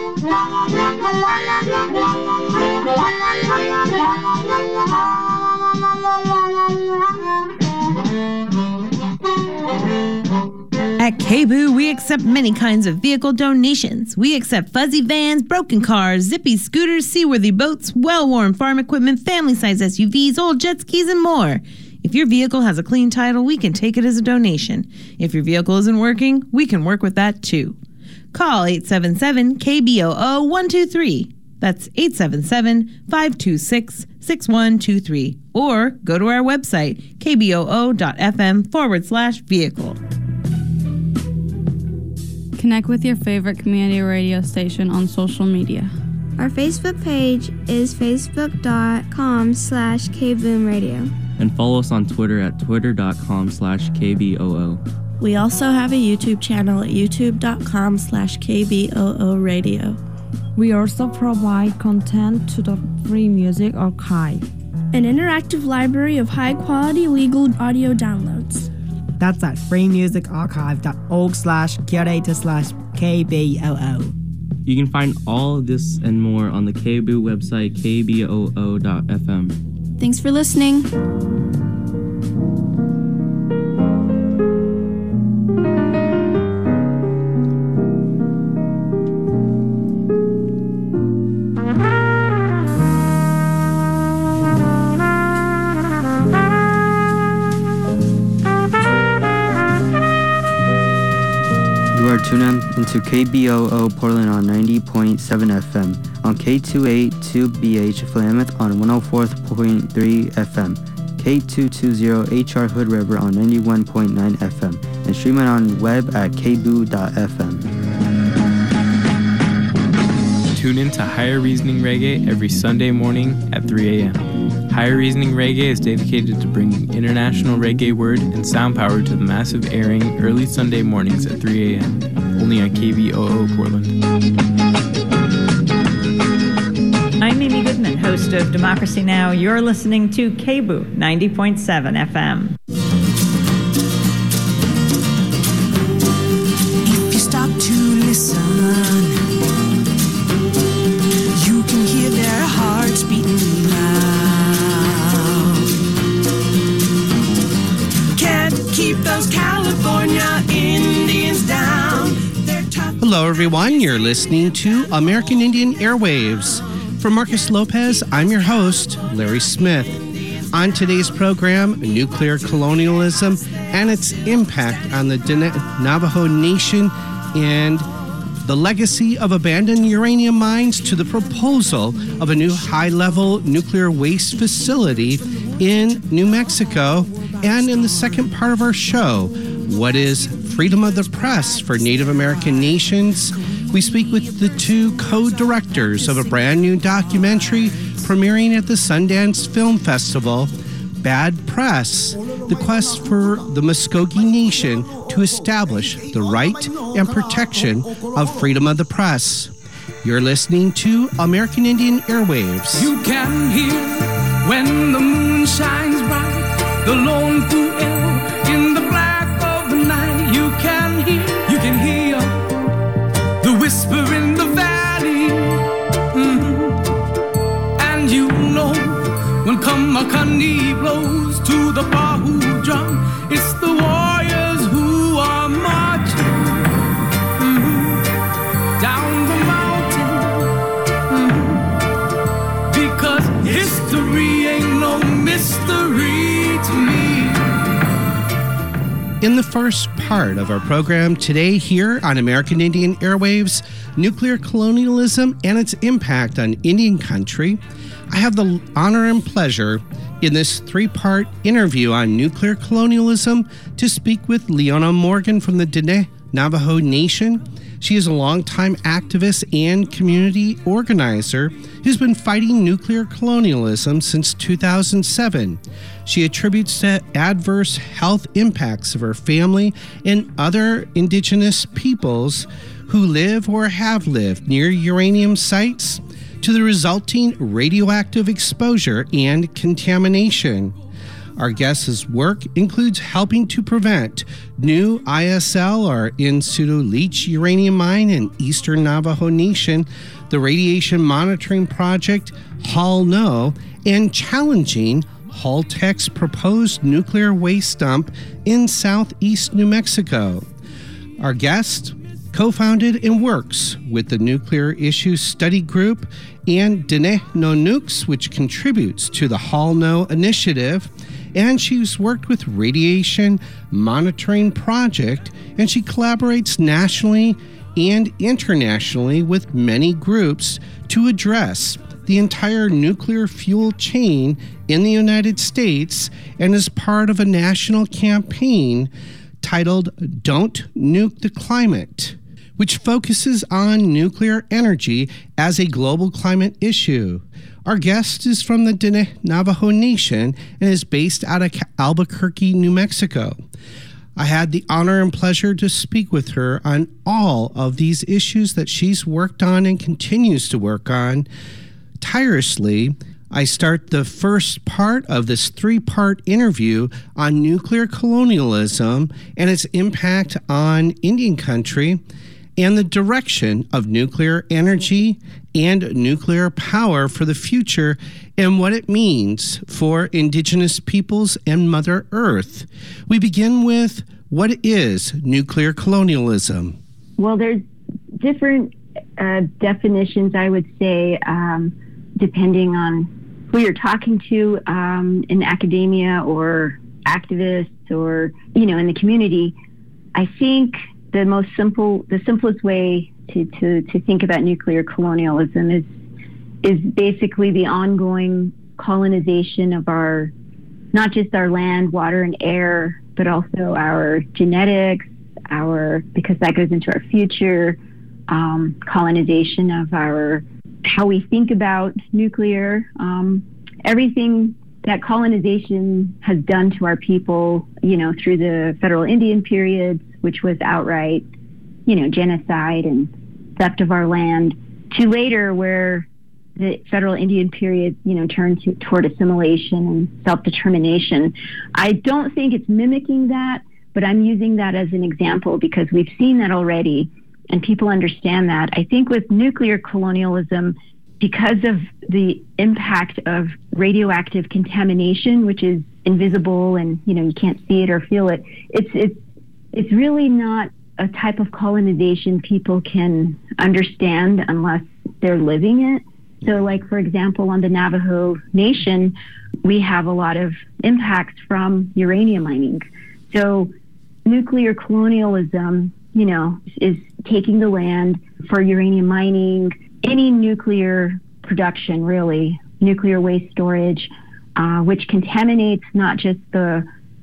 At KBOO, we accept many kinds of vehicle donations. We accept fuzzy vans, broken cars, zippy scooters, seaworthy boats, well-worn farm equipment, family-size SUVs, old jet skis, and more. If your vehicle has a clean title, we can take it as a donation. If your vehicle isn't working, we can work with that too. Call 877-KBOO-123. That's 877-526-6123. Or go to our website, kboo.fm/vehicle. Connect with your favorite community radio station on social media. Our Facebook page is facebook.com/KBoomRadio. And follow us on Twitter at twitter.com/KBOO. We also have a YouTube channel at youtube.com/KBOO Radio. We also provide content to the Free Music Archive, an interactive library of high-quality legal audio downloads. That's at freemusicarchive.org/curator/KBOO. You can find all of this and more on the KBOO website, kboo.fm. Thanks for listening. Tune in into KBOO Portland on 90.7 FM, on K282BH Philamuth on 104.3 FM, K220HR Hood River on 91.9 FM, and stream it on web at kboo.fm. Tune in to Higher Reasoning Reggae every Sunday morning at 3 a.m. Higher Reasoning Reggae is dedicated to bringing international reggae word and sound power to the massive airing early Sunday mornings at 3 a.m. only on KBOO Portland. I'm Amy Goodman, host of Democracy Now! You're listening to KBOO 90.7 FM. If you stop to listen, you can hear their hearts beating loud. Can't keep those California Indians down. Hello, everyone. You're listening to American Indian Airwaves. For Marcus Lopez, I'm your host, Larry Smith. On today's program, nuclear colonialism and its impact on the Navajo Nation and the legacy of abandoned uranium mines to the proposal of a new high-level nuclear waste facility in New Mexico. And in the second part of our show, what is freedom of the press for Native American nations? We speak with the two co-directors of a brand new documentary premiering at the Sundance Film Festival, Bad Press, the quest for the Muskogee Nation to establish the right and protection of freedom of the press. You're listening to American Indian Airwaves. You can hear when the moon shines bright, the lone Pu'el in the black of the night. You can hear the whisper in the valley. And you know when Kamakani blows to the Bahu drum, it's the warriors who are marching down the mountain. Because history ain't no mystery to me. In the first part of our program today here on American Indian Airwaves, nuclear colonialism and its impact on Indian country, I have the honor and pleasure in this three-part interview on nuclear colonialism to speak with Leona Morgan from the Diné Navajo Nation. She is a longtime activist and community organizer who's been fighting nuclear colonialism since 2007. She attributes the adverse health impacts of her family and other indigenous peoples who live or have lived near uranium sites to the resulting radioactive exposure and contamination. Our guest's work includes helping to prevent new ISL, or in situ leach uranium mine in Eastern Navajo Nation, the Radiation Monitoring Project, Hall No, and challenging Holtec's proposed nuclear waste dump in southeast New Mexico. Our guest co-founded and works with the Nuclear Issues Study Group and Diné No Nukes, which contributes to the Hall No initiative, and she's worked with Radiation Monitoring Project, and she collaborates nationally and internationally with many groups to address the entire nuclear fuel chain in the United States, and is part of a national campaign titled Don't Nuke the Climate, which focuses on nuclear energy as a global climate issue. Our guest is from the Diné Navajo Nation and is based out of Albuquerque, New Mexico. I had the honor and pleasure to speak with her on all of these issues that she's worked on and continues to work on tirelessly. I start the first part of this 3-part interview on nuclear colonialism and its impact on Indian country, and the direction of nuclear energy and nuclear power for the future, and what it means for Indigenous peoples and Mother Earth. We begin with, what is nuclear colonialism? Well, there's different definitions, I would say, depending on who you're talking to in academia or activists or, in the community. I think the simplest way to think about nuclear colonialism is basically the ongoing colonization of not just our land, water, and air, but also our genetics, because that goes into our future, colonization of how we think about nuclear, everything that colonization has done to our people, through the federal Indian periods, which was outright, genocide and theft of our land, to later where the federal Indian period, turned toward assimilation and self-determination. I don't think it's mimicking that, but I'm using that as an example because we've seen that already and people understand that. I think with nuclear colonialism, because of the impact of radioactive contamination, which is invisible and, you can't see it or feel it, it's really not a type of colonization people can understand unless they're living it. So like, for example, on the Navajo Nation, we have a lot of impacts from uranium mining. So nuclear colonialism, is taking the land for uranium mining, any nuclear production, really, nuclear waste storage, which contaminates not just the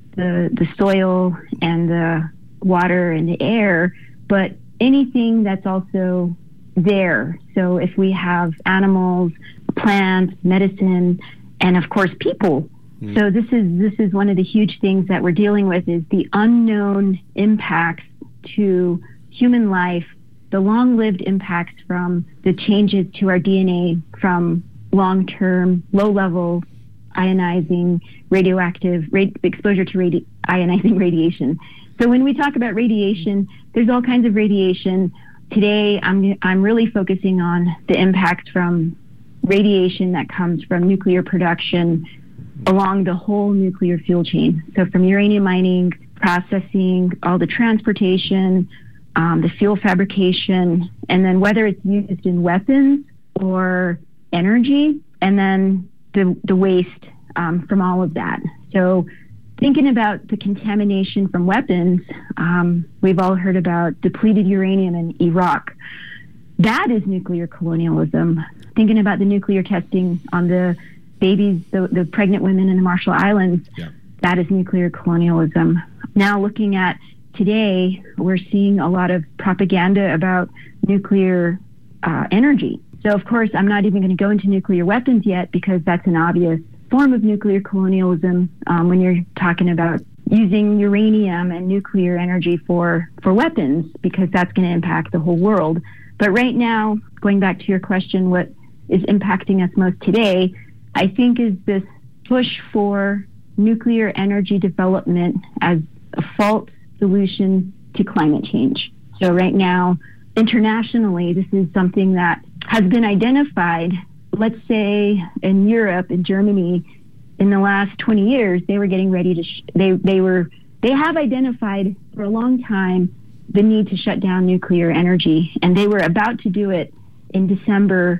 soil and the water and the air, but anything that's also there. So if we have animals, plants, medicine, and of course people. So this is one of the huge things that we're dealing with, is the unknown impacts to human life, the long-lived impacts from the changes to our DNA from long-term, low-level ionizing radioactive exposure to ionizing radiation. So when we talk about radiation, there's all kinds of radiation. Today, I'm really focusing on the impacts from radiation that comes from nuclear production along the whole nuclear fuel chain. So from uranium mining, processing, all the transportation, the fuel fabrication, and then whether it's used in weapons or energy, and then the waste from all of that. So thinking about the contamination from weapons, we've all heard about depleted uranium in Iraq. That is nuclear colonialism. Thinking about the nuclear testing on the babies, the pregnant women in the Marshall Islands, that is nuclear colonialism. Now looking at today, we're seeing a lot of propaganda about nuclear energy. So of course, I'm not even going to go into nuclear weapons yet, because that's an obvious form of nuclear colonialism when you're talking about using uranium and nuclear energy for weapons, because that's going to impact the whole world. But right now, going back to your question, what is impacting us most today, I think, is this push for nuclear energy development as a false solution to climate change. So right now, internationally, this is something that has been identified. Let's say in Europe, in Germany, in the last 20 years, they were getting ready to, they have identified for a long time the need to shut down nuclear energy, and they were about to do it in December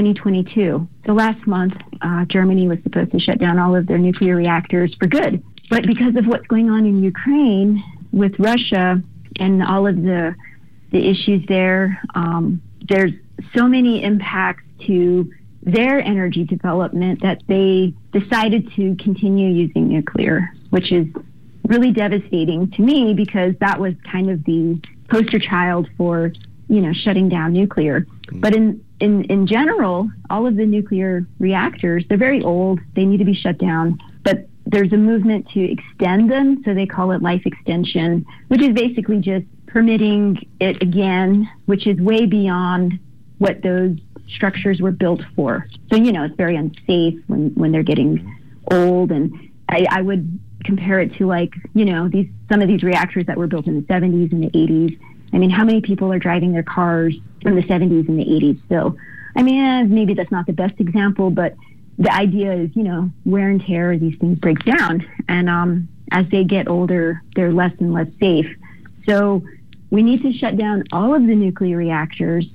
2022. So last month, Germany was supposed to shut down all of their nuclear reactors for good. But because of what's going on in Ukraine with Russia and all of the issues there, there's so many impacts to their energy development that they decided to continue using nuclear, which is really devastating to me because that was kind of the poster child for, shutting down nuclear. But in general, all of the nuclear reactors, they're very old. They need to be shut down. But there's a movement to extend them, so they call it life extension, which is basically just permitting it again, which is way beyond what those structures were built for. So, it's very unsafe when they're getting old. And I would compare it to some of these reactors that were built in the 70s and the 80s. I mean, how many people are driving their cars from the 70s and the 80s still? I mean, maybe that's not the best example, but the idea is, wear and tear, these things break down. And as they get older, they're less and less safe. So we need to shut down all of the nuclear reactors,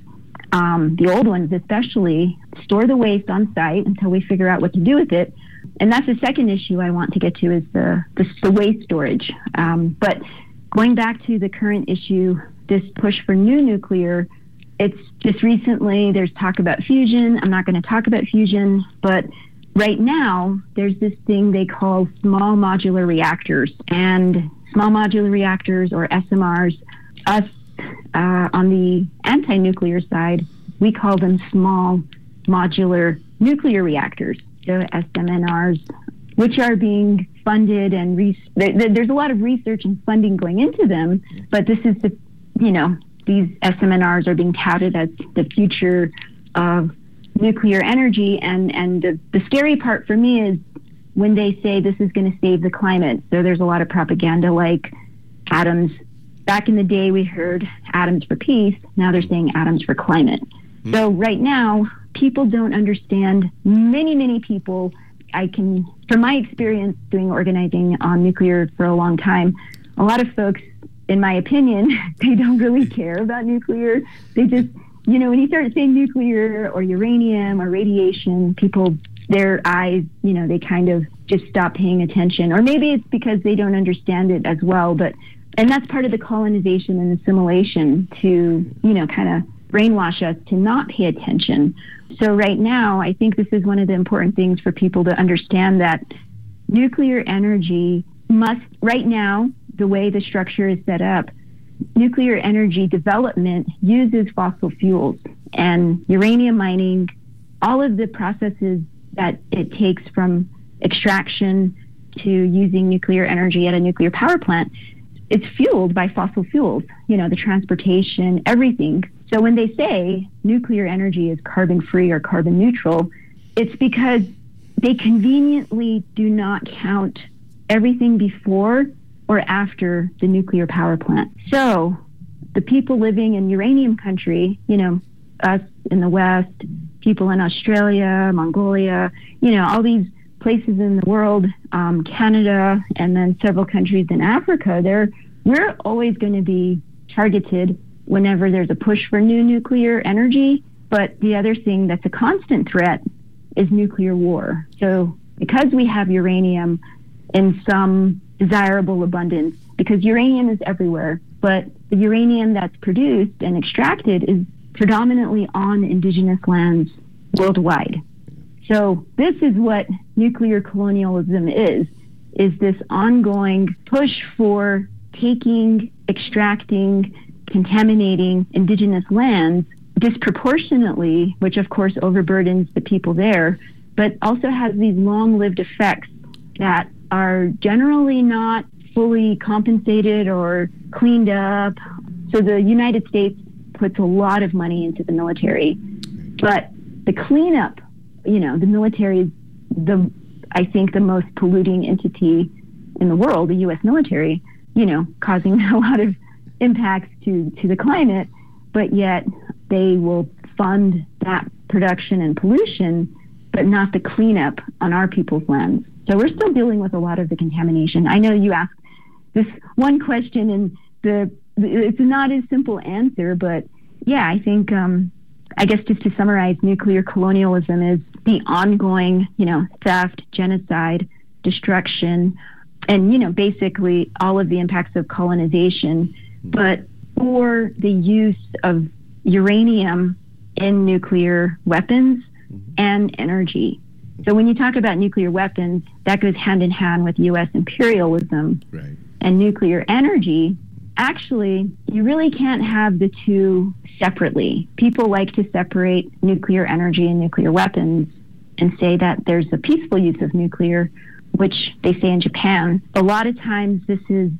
the old ones especially, store the waste on site until we figure out what to do with it. And that's the second issue I want to get to is the waste storage. But going back to the current issue, this push for new nuclear, it's just recently there's talk about fusion. I'm not going to talk about fusion, but right now there's this thing they call small modular reactors. And small modular reactors, or SMRs, us on the anti-nuclear side, we call them small modular nuclear reactors, so SMNRs, which are being funded and there's a lot of research and funding going into them, but this is these SMNRs are being touted as the future of nuclear energy. And the scary part for me is when they say this is going to save the climate. So there's a lot of propaganda like atoms. Back in the day, we heard atoms for peace. Now they're saying atoms for climate. So right now, people don't understand. Many people, from my experience doing organizing on nuclear for a long time, a lot of folks, in my opinion, they don't really care about nuclear. They just, when you start saying nuclear or uranium or radiation, people, their eyes, they kind of just stop paying attention. Or maybe it's because they don't understand it as well. And that's part of the colonization and assimilation to, kind of brainwash us to not pay attention. So right now, I think this is one of the important things for people to understand that nuclear energy right now, the way the structure is set up, nuclear energy development uses fossil fuels and uranium mining, all of the processes that it takes from extraction to using nuclear energy at a nuclear power plant, it's fueled by fossil fuels, the transportation, everything. So when they say nuclear energy is carbon free or carbon neutral, it's because they conveniently do not count everything before or after the nuclear power plant. So the people living in uranium country, us in the West, people in Australia, Mongolia, all these places in the world, Canada, and then several countries in Africa, we're always going to be targeted whenever there's a push for new nuclear energy. But the other thing that's a constant threat is nuclear war. So because we have uranium in some desirable abundance, because uranium is everywhere, but the uranium that's produced and extracted is predominantly on indigenous lands worldwide. So this is what nuclear colonialism is this ongoing push for taking, extracting, contaminating indigenous lands disproportionately, which of course overburdens the people there, but also has these long-lived effects that are generally not fully compensated or cleaned up. So the United States puts a lot of money into the military, but the cleanup, the military is I think, the most polluting entity in the world, the U.S. military, causing a lot of impacts to the climate, but yet they will fund that production and pollution, but not the cleanup on our people's lands. So we're still dealing with a lot of the contamination. I know you asked this one question, and it's not a simple answer, but yeah, I think, I guess just to summarize, nuclear colonialism is the ongoing, theft, genocide, destruction, and, basically all of the impacts of colonization, but for the use of uranium in nuclear weapons and energy. So when you talk about nuclear weapons, that goes hand in hand with U.S. imperialism. Right. And nuclear energy. Actually, you really can't have the two separately. People like to separate nuclear energy and nuclear weapons and say that there's a peaceful use of nuclear, which they say in Japan. A lot of times this is,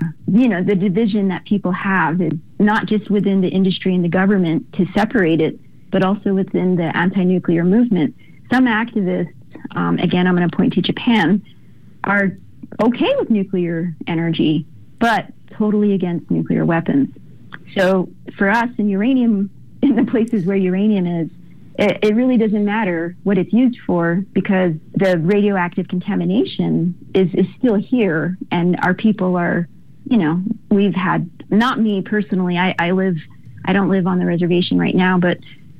the division that people have is not just within the industry and the government to separate it, but also within the anti-nuclear movement. Some activists, again, I'm going to point to Japan, are okay with nuclear energy, but totally against nuclear weapons. So for us in uranium, in the places where uranium is, it really doesn't matter what it's used for, because the radioactive contamination is still here, and our people are, we've had, not me personally, I don't live on the reservation right now, but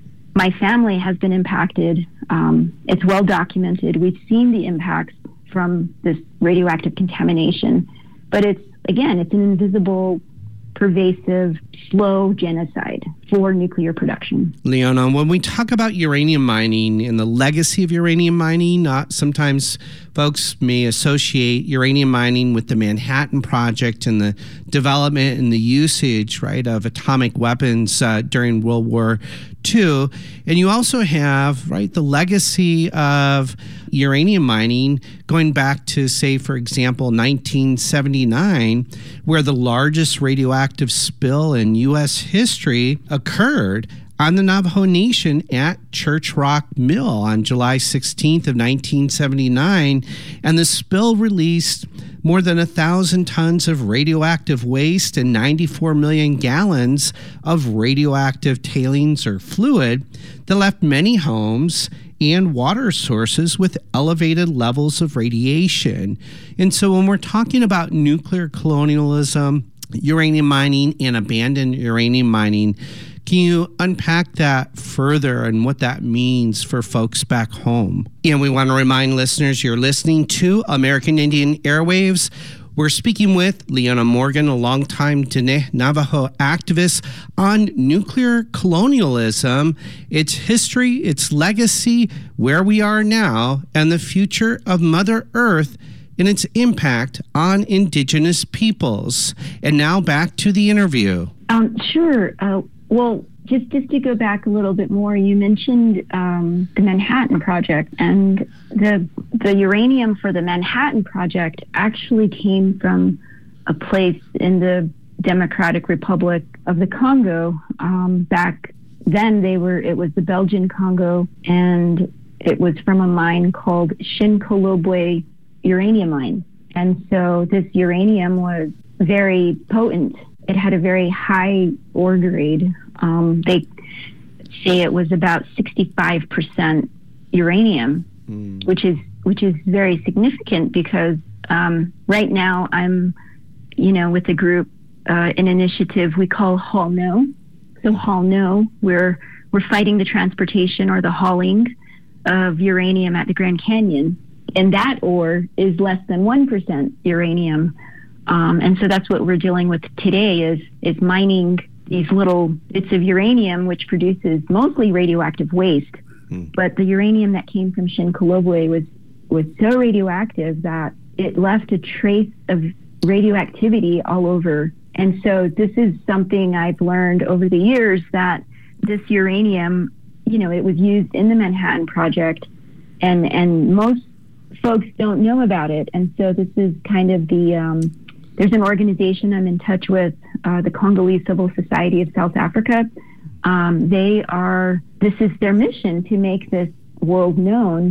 my family has been impacted. It's well documented. We've seen the impacts from this radioactive contamination, but it's an invisible, pervasive, slow genocide for nuclear production. Leona, when we talk about uranium mining and the legacy of uranium mining, sometimes folks may associate uranium mining with the Manhattan Project and the development and the usage, right, of atomic weapons during World War II. And you also have, right, the legacy of uranium mining going back to, say, for example, 1979, where the largest radioactive spill in U.S. history occurred on the Navajo Nation at Church Rock Mill on July 16th of 1979, and the spill released more than 1,000 tons of radioactive waste and 94 million gallons of radioactive tailings or fluid that left many homes and water sources with elevated levels of radiation. And so when we're talking about nuclear colonialism, uranium mining, and abandoned uranium mining, can you unpack that further and what that means for folks back home? And we want to remind listeners you're listening to American Indian Airwaves. We're speaking with Leona Morgan, a longtime Diné Navajo activist, on nuclear colonialism, its history, its legacy, where we are now, and the future of Mother Earth and its impact on Indigenous peoples. And now back to the interview. Sure. Well, just to go back a little bit more, you mentioned the Manhattan Project, and the uranium for the Manhattan Project actually came from a place in the Democratic Republic of the Congo. Back then, it was the Belgian Congo, and it was from a mine called Shin-Kolobwe uranium mine. And so this uranium was very potent. It had a very high ore grade. They say it was about 65% uranium, which is very significant because right now I'm, with a group, an initiative we call Haul No. So Haul No, we're fighting the transportation or the hauling of uranium at the Grand Canyon, and that ore is less than 1% uranium. And so that's what we're dealing with today is mining these little bits of uranium, which produces mostly radioactive waste. But the uranium that came from Shin-Kolobwe was so radioactive that it left a trace of radioactivity all over. And so this is something I've learned over the years, that this uranium, it was used in the Manhattan Project, and most folks don't know about it. And so this is kind of there's an organization I'm in touch with, the Congolese Civil Society of South Africa. This is their mission, to make this world known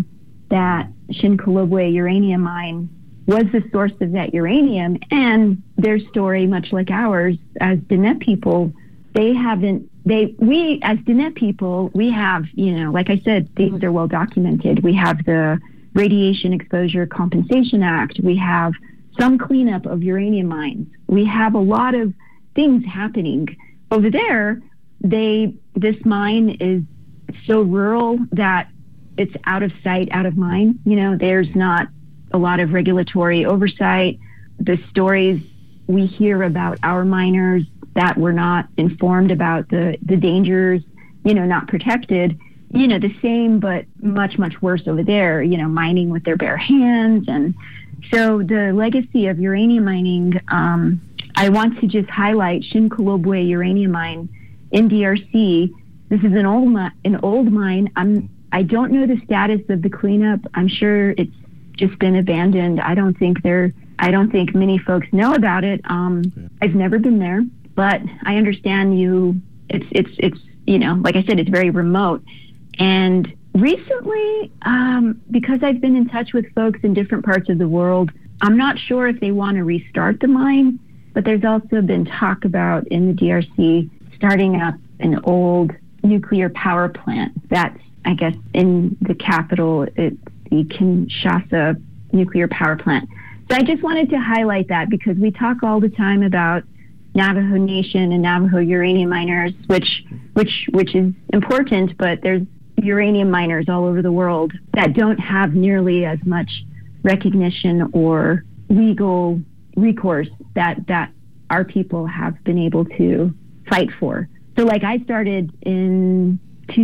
that Shinkolobwe uranium mine was the source of that uranium, and their story, much like ours as Diné people, we as Diné people, we have, like I said, things are well documented. We have the Radiation Exposure Compensation Act. We have some cleanup of uranium mines. We have a lot of things happening. Over there, this mine is so rural that it's out of sight, out of mind. There's not a lot of regulatory oversight. The stories we hear about our miners that were not informed about the dangers, not protected, the same, but much, much worse over there, mining with their bare hands. And so the legacy of uranium mining, I want to just highlight Shinkolobwe uranium mine in DRC. This is an old mine. I don't know the status of the cleanup. I'm sure it's just been abandoned. I don't think many folks know about it. I've never been there, but I understand it's like I said, it's very remote. And recently, because I've been in touch with folks in different parts of the world, I'm not sure if they want to restart the mine, but there's also been talk about in the DRC starting up an old nuclear power plant that's, I guess, in the capital. It's the Kinshasa nuclear power plant. So I just wanted to highlight that because we talk all the time about Navajo Nation and Navajo uranium miners, which is important, but there's uranium miners all over the world that don't have nearly as much recognition or legal recourse that our people have been able to fight for. So like I started in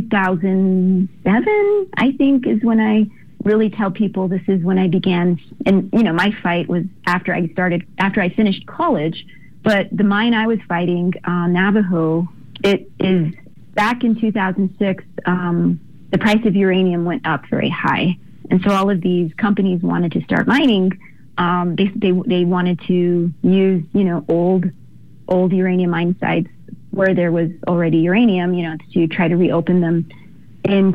2007, I think, is when I really tell people this is when I began. And, my fight was after I finished college. But the mine I was fighting, Navajo, it is back in 2006, the price of uranium went up very high. And so all of these companies wanted to start mining. They wanted to use, old uranium mine sites where there was already uranium, to try to reopen them. In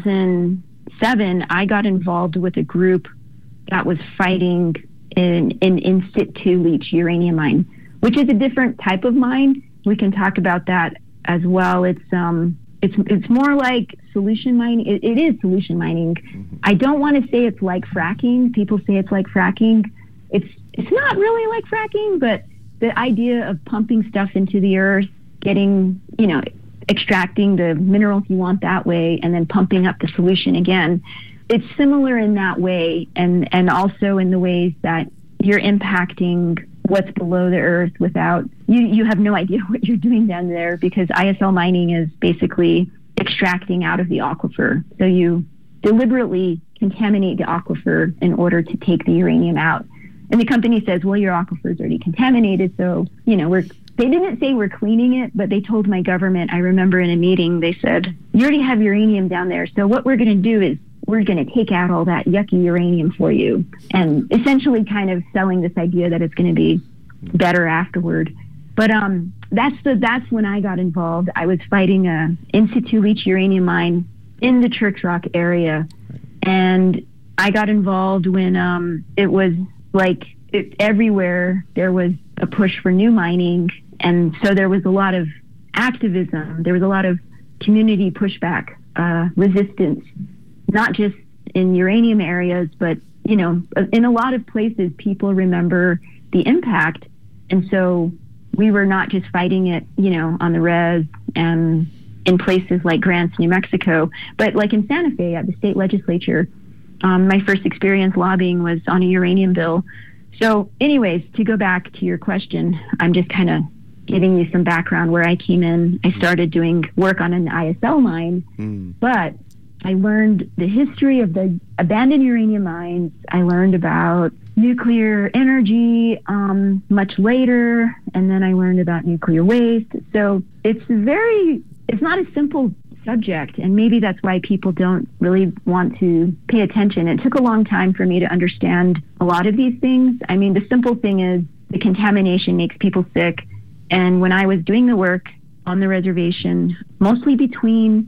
2007, I got involved with a group that was fighting an in situ leach uranium mine, which is a different type of mine. We can talk about that as well. It's more like solution mining. It is solution mining. I don't want to say it's like fracking. People say it's like fracking. It's not really like fracking, but the idea of pumping stuff into the earth, getting, extracting the minerals you want that way, and then pumping up the solution again. It's similar in that way, and also in the ways that you're impacting what's below the earth without, you have no idea what you're doing down there, because ISL mining is basically extracting out of the aquifer. So you deliberately contaminate the aquifer in order to take the uranium out. And the company says, well, your aquifer is already contaminated, so, they didn't say we're cleaning it, but they told my government, I remember in a meeting, they said, you already have uranium down there, so what we're going to do is we're going to take out all that yucky uranium for you, and essentially kind of selling this idea that it's going to be better afterward. But that's when I got involved. I was fighting a in situ leach uranium mine in the Church Rock area, and I got involved when it was like everywhere there was a push for new mining, and so there was a lot of activism. There was a lot of community pushback, resistance, not just in uranium areas, but, in a lot of places, people remember the impact. And so we were not just fighting it, on the res and in places like Grants, New Mexico, but like in Santa Fe at the state legislature. My first experience lobbying was on a uranium bill. So anyways, to go back to your question, I'm just kind of giving you some background where I came in. I started doing work on an ISL mine, but I learned the history of the abandoned uranium mines. I learned about nuclear energy much later, and then I learned about nuclear waste. So it's not a simple subject, and maybe that's why people don't really want to pay attention. It took a long time for me to understand a lot of these things. I mean, the simple thing is the contamination makes people sick. And when I was doing the work on the reservation, mostly between,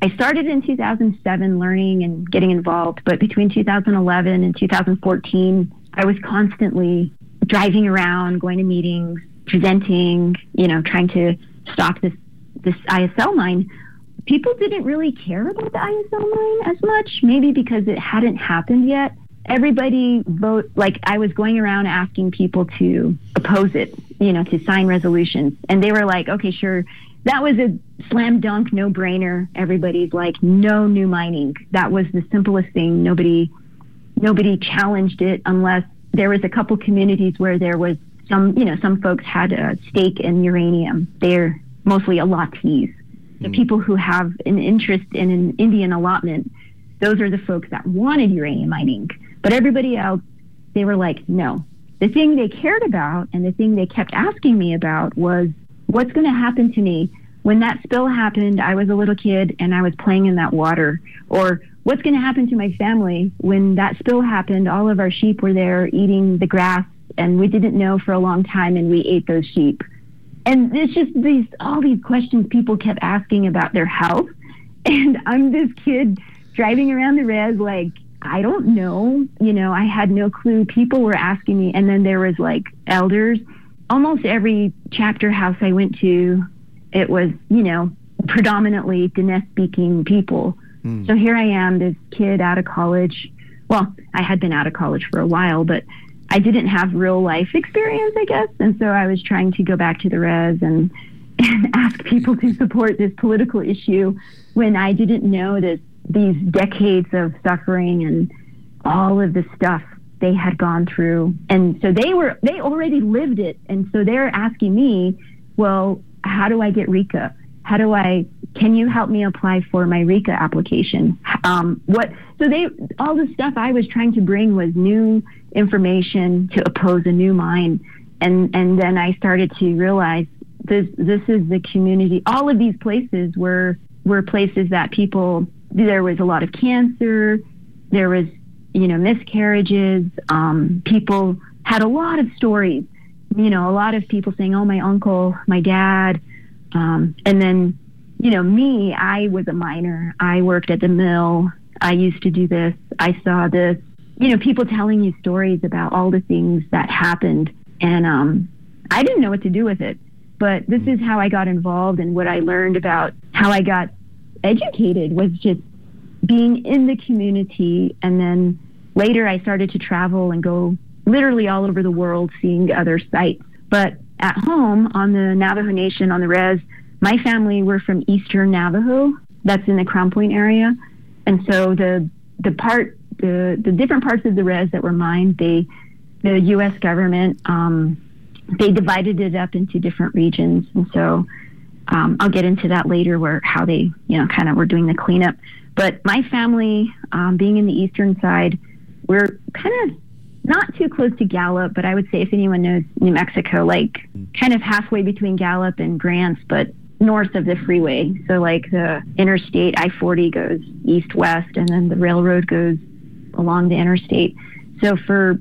I started in 2007 learning and getting involved, but between 2011 and 2014, I was constantly driving around, going to meetings, presenting, trying to stop this ISL mine. People didn't really care about the ISL mine as much, maybe because it hadn't happened yet. Everybody I was going around asking people to oppose it, to sign resolutions. And they were like, okay, sure. That was a slam dunk, no brainer. Everybody's like, no new mining. That was the simplest thing. Nobody challenged it unless there was a couple communities where there was some folks had a stake in uranium. They're mostly allottees. The people who have an interest in an Indian allotment, those are the folks that wanted uranium mining. But everybody else, they were like, no. The thing they cared about and the thing they kept asking me about was, what's going to happen to me when that spill happened? I was a little kid and I was playing in that water. Or what's going to happen to my family when that spill happened? All of our sheep were there eating the grass and we didn't know for a long time and we ate those sheep. And it's just all these questions people kept asking about their health. And I'm this kid driving around the res like, I don't know. I had no clue. People were asking me. And then there was elders. Almost every chapter house I went to, it was, predominantly Diné-speaking people. So here I am, this kid out of college. Well, I had been out of college for a while, but I didn't have real life experience, I guess. And so I was trying to go back to the res and ask people to support this political issue when I didn't know these decades of suffering and all of the stuff they had gone through. And so they already lived it. And so they're asking me, well, how do I get RECA? Can you help me apply for my RECA application? All the stuff I was trying to bring was new information to oppose a new mine. And then I started to realize this is the community. All of these places were places that there was a lot of cancer, there was, miscarriages. People had a lot of stories, a lot of people saying, oh, my uncle, my dad. And then, me, I was a miner. I worked at the mill. I used to do this. I saw this, people telling you stories about all the things that happened. And I didn't know what to do with it. But this is how I got involved, and what I learned about how I got educated was just being in the community. And then later I started to travel and go literally all over the world seeing other sites. But at home on the Navajo Nation, on the res, my family were from Eastern Navajo. That's in the Crown Point area. And so the different parts of the res that were mined, the U.S. government, they divided it up into different regions. And so I'll get into that later, how they, kind of were doing the cleanup. But my family, being in the eastern side, we're kind of not too close to Gallup, but I would say if anyone knows New Mexico, kind of halfway between Gallup and Grants, but north of the freeway. So the interstate I-40 goes east-west, and then the railroad goes along the interstate. So for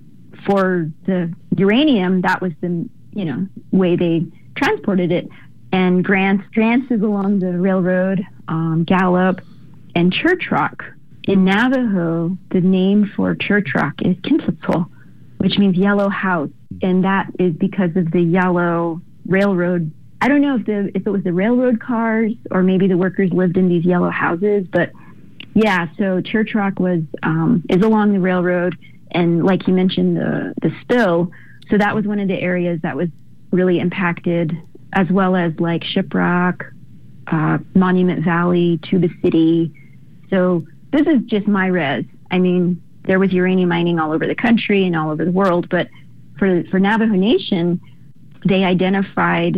the uranium, that was the, way they transported it. And Grants is along the railroad, Gallup, and Church Rock. In Navajo, the name for Church Rock is Kintletsol, which means yellow house. And that is because of the yellow railroad. I don't know if it was the railroad cars or maybe the workers lived in these yellow houses, but yeah, so Church Rock is along the railroad. And like you mentioned, the spill. So that was one of the areas that was really impacted, as well as Shiprock, Monument Valley, Tuba City. So this is just my res. I mean, there was uranium mining all over the country and all over the world, but for Navajo Nation, they identified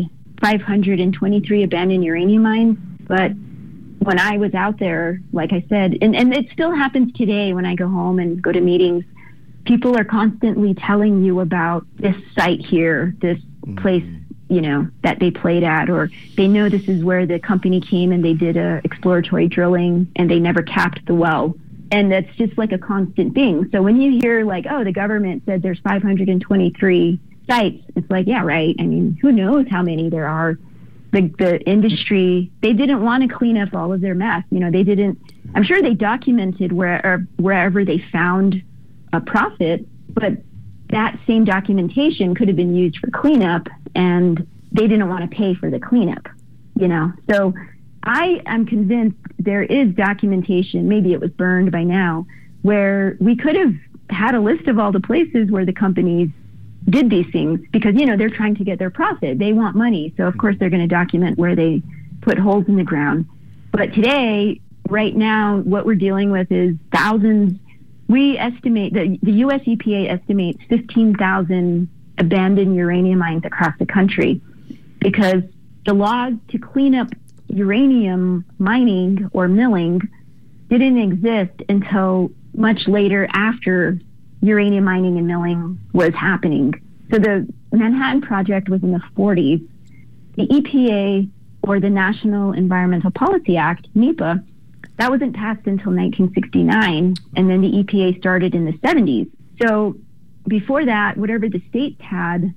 523 abandoned uranium mines. But when I was out there, like I said, and it still happens today when I go home and go to meetings, people are constantly telling you about this site here, this place, that they played at, or they know this is where the company came and they did exploratory drilling and they never capped the well. And that's just a constant thing. So when you hear the government said there's 523 sites, it's yeah, right. I mean, who knows how many there are. the industry, they didn't want to clean up all of their mess. I'm sure they documented wherever they found a profit, but that same documentation could have been used for cleanup, and they didn't want to pay for the cleanup, So I am convinced there is documentation, maybe it was burned by now, where we could have had a list of all the places where the companies did these things, because, they're trying to get their profit. They want money. So of course they're going to document where they put holes in the ground. But today, right now, what we're dealing with is thousands. We estimate that the US EPA estimates 15,000 abandoned uranium mines across the country, because the laws to clean up uranium mining or milling didn't exist until much later, after uranium mining and milling was happening. So the Manhattan Project was in the 40s. The EPA, or the National Environmental Policy Act, NEPA, that wasn't passed until 1969, and then the EPA started in the 70s. So before that, whatever the states had,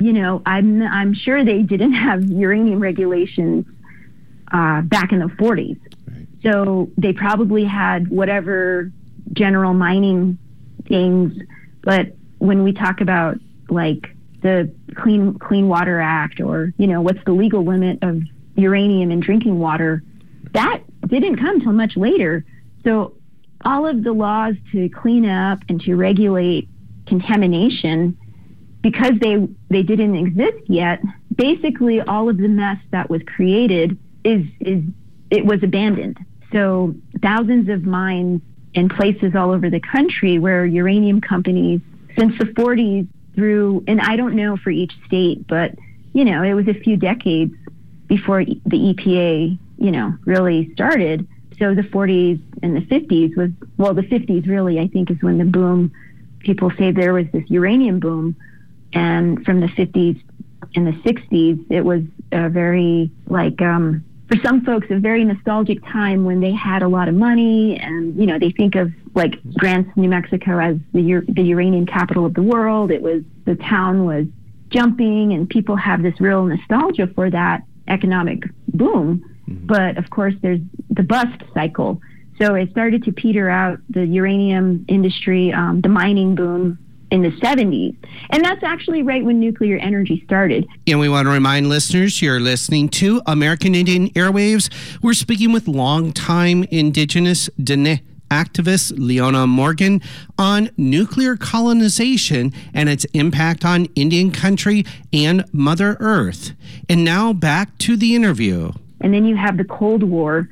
I'm sure they didn't have uranium regulations back in the 40s. So they probably had whatever general mining things, but when we talk about like the Clean Water Act, or what's the legal limit of uranium in drinking water, that didn't come till much later. So all of the laws to clean up and to regulate contamination, because they didn't exist yet, basically all of the mess that was created it was abandoned. So thousands of mines in places all over the country where uranium companies, since the 40s through, and I don't know for each state, but, it was a few decades before the EPA, really started. So the 40s and the 50s the 50s really, I think, is when the boom, people say there was this uranium boom. And from the 50s and the 60s, it was a very, for some folks, a very nostalgic time when they had a lot of money, and they think of like Grants, New Mexico, as the uranium capital of the world. The town was jumping, and people have this real nostalgia for that economic boom. Mm-hmm. But of course, there's the bust cycle. So it started to peter out, the uranium industry, the mining boom, in the 70s. And that's actually right when nuclear energy started. And we want to remind listeners, you're listening to American Indian Airwaves. We're speaking with longtime Indigenous Dene activist Leona Morgan on nuclear colonization and its impact on Indian country and Mother Earth. And now back to the interview. And then you have the Cold War.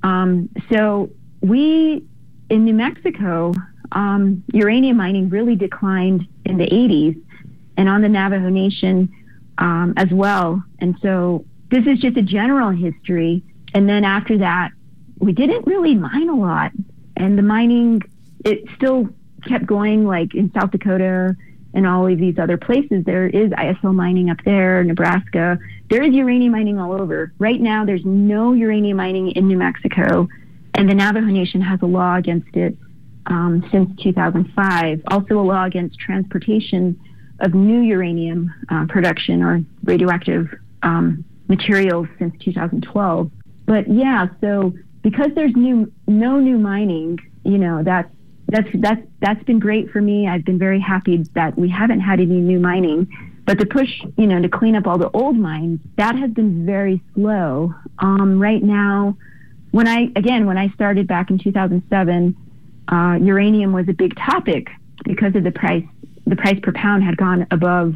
So we, in New Mexico, uranium mining really declined in the 80s, and on the Navajo Nation as well. And so this is just a general history. And then after that, we didn't really mine a lot. And the mining, it still kept going, like in South Dakota and all of these other places. There is ISO mining up there, Nebraska. There is uranium mining all over. Right now, there's no uranium mining in New Mexico, and the Navajo Nation has a law against it since 2005. Also a law against transportation of new uranium production or radioactive materials since 2012. But yeah, so because there's no new mining, that's been great for me. I've been very happy that we haven't had any new mining. But the push, to clean up all the old mines, that has been very slow. Right now, when I started back in 2007, uranium was a big topic because of the price. The price per pound had gone above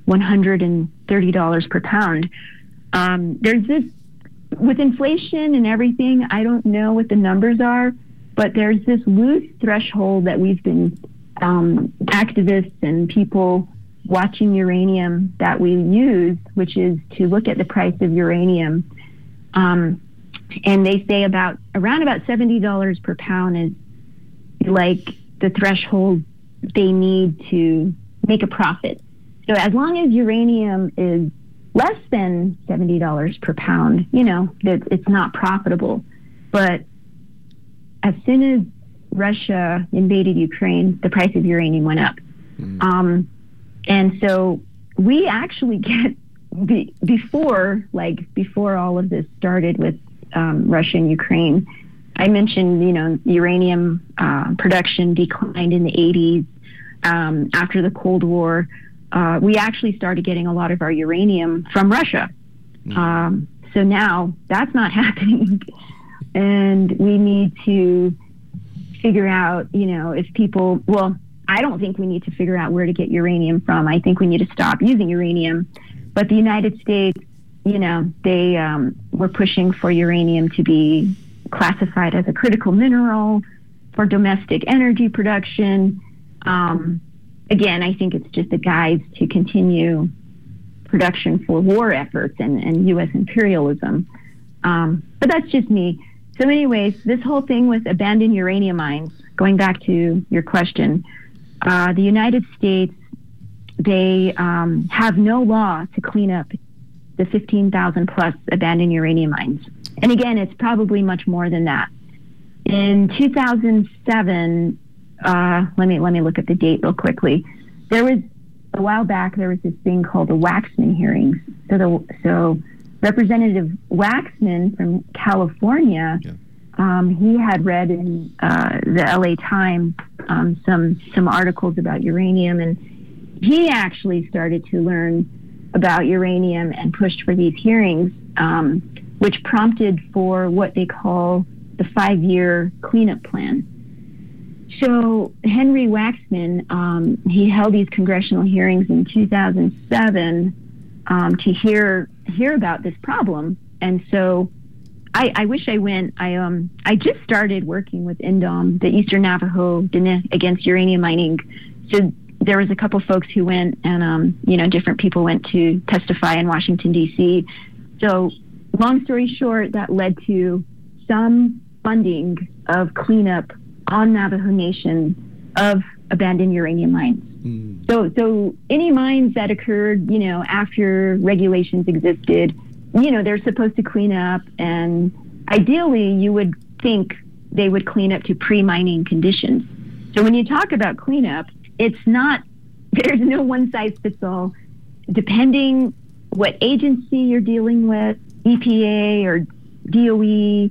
$130 per pound. There's this, with inflation and everything, I don't know what the numbers are, but there's this loose threshold that we've been, activists and people watching uranium, that we use, which is to look at the price of uranium. And they say around about $70 per pound is like the threshold they need to make a profit. So as long as uranium is less than $70 per pound, it's not profitable. But as soon as Russia invaded Ukraine, the price of uranium went up. And so we actually get before all of this started with Russia and Ukraine, I mentioned, uranium production declined in the 80s after the Cold War. We actually started getting a lot of our uranium from Russia. So now that's not happening. And we need to figure out, if people, I don't think we need to figure out where to get uranium from. I think we need to stop using uranium. But the United States, they were pushing for uranium to be classified as a critical mineral for domestic energy production. Again, I think it's just a guise to continue production for war efforts and U.S. imperialism. But that's just me. So anyways, this whole thing with abandoned uranium mines, going back to your question, the United States, they have no law to clean up the 15,000 plus abandoned uranium mines. And again, it's probably much more than that. In 2007, let me look at the date real quickly. There was, a while back, there was this thing called the Waxman hearings. So Representative Waxman from California, he had read in the LA Times some articles about uranium, and he actually started to learn about uranium and pushed for these hearings, which prompted for what they call the 5-year cleanup plan. So Henry Waxman, he held these congressional hearings in 2007 to hear about this problem. And so I wish I went. I just started working with INDOM, the Eastern Navajo Diné Against Uranium Mining. So there was a couple folks who went, and different people went to testify in Washington, D.C. So long story short, that led to some funding of cleanup on Navajo Nation of abandoned uranium mines. So any mines that occurred, after regulations existed, they're supposed to clean up, and ideally you would think they would clean up to pre-mining conditions. So when you talk about cleanup, there's no one size fits all. Depending what agency you're dealing with, EPA or DOE,